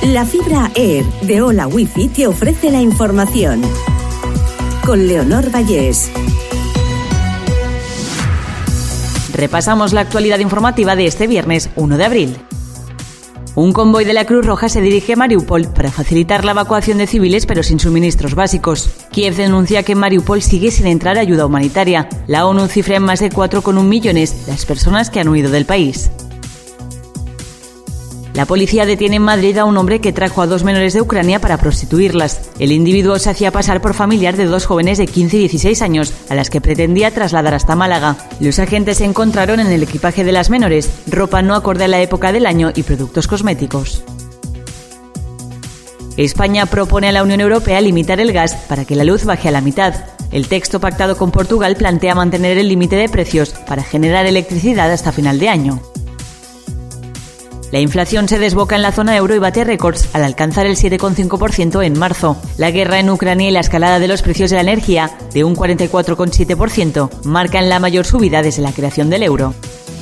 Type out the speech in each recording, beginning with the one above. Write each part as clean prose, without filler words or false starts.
La fibra Air de Hola Wifi te ofrece la información. Con Leonor Vallés. Repasamos la actualidad informativa de este viernes 1 de abril. Un convoy de la Cruz Roja se dirige a Mariupol para facilitar la evacuación de civiles pero sin suministros básicos. Kiev denuncia que en Mariupol sigue sin entrar ayuda humanitaria. La ONU cifra en más de 4,1 millones las personas que han huido del país. La policía detiene en Madrid a un hombre que trajo a 2 menores de Ucrania para prostituirlas. El individuo se hacía pasar por familiar de 2 jóvenes de 15 y 16 años, a las que pretendía trasladar hasta Málaga. Los agentes encontraron en el equipaje de las menores ropa no acorde a la época del año y productos cosméticos. España propone a la Unión Europea limitar el gas para que la luz baje a la mitad. El texto pactado con Portugal plantea mantener el límite de precios para generar electricidad hasta final de año. La inflación se desboca en la zona euro y bate récords al alcanzar el 7,5% en marzo. La guerra en Ucrania y la escalada de los precios de la energía, de un 44,7%, marcan la mayor subida desde la creación del euro.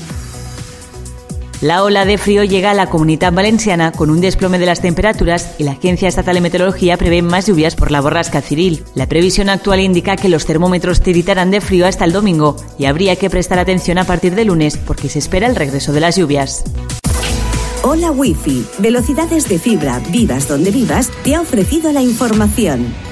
La ola de frío llega a la Comunitat Valenciana con un desplome de las temperaturas y la Agencia Estatal de Meteorología prevé más lluvias por la borrasca Ciril. La previsión actual indica que los termómetros tiritarán de frío hasta el domingo y habría que prestar atención a partir de lunes porque se espera el regreso de las lluvias. Hola Wifi, velocidades de fibra, vivas donde vivas, te ha ofrecido la información.